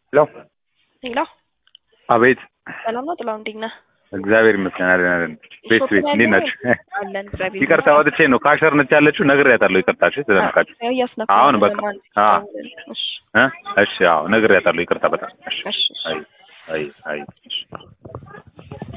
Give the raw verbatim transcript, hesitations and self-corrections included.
ሄሎ ሄሎ አቤት። ሰላም ነው ጥላው፣ እንዴት ነህ? እግዚአብሔር ይመስገን አለን አለን። ቤት ቤት እንዴት ናችሁ? አለን እግዚአብሔር ይቅርታ ወጥቼ ነው ካሸር ነች ያለችው ነግሬያታለሁ። ይቅርታሽ ስለነካችሁ አሁን በቃ አዎ እ እሺ አዎ ነግሬያታለሁ። ይቅርታ በጣም እሺ። አይ አይ አይ እሺ